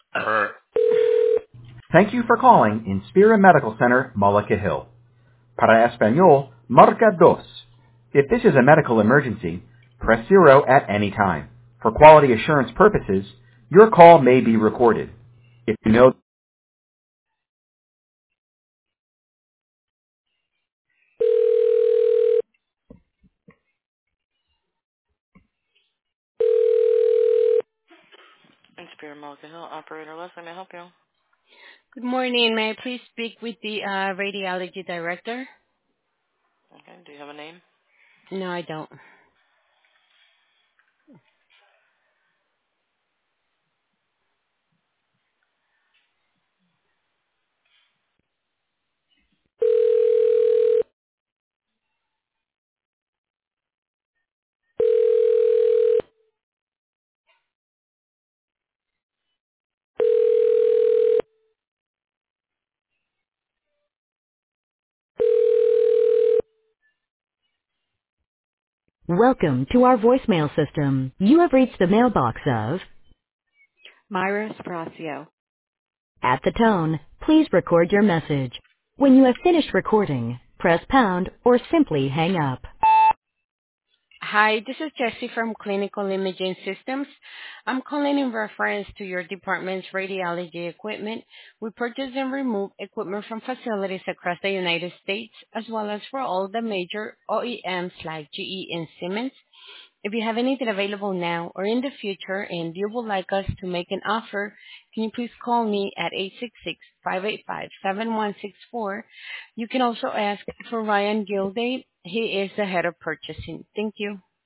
Thank you for calling Inspira Medical Center, Mullica Hill. Para Español, marca dos. If this is a medical emergency, press 0 at any time. For quality assurance purposes, your call may be recorded. If you know... Inspira Mullica Hill, operator Leslie, may I help you? Good morning. May I please speak with the radiology director? Okay, do you have a name? No, I don't. Welcome to our voicemail system. You have reached the mailbox of... Myra Spracio. At the tone, please record your message. When you have finished recording, press pound or simply hang up. Hi, this is Jessie from Clinical Imaging Systems. I'm calling in reference to your department's radiology equipment. We purchase and remove equipment from facilities across the United States, as well as for all the major OEMs like GE and Siemens. If you have anything available now or in the future and you would like us to make an offer, can you please call me at 866-585-7164. You can also ask for Ryan Gilday. He is the head of purchasing. Thank you.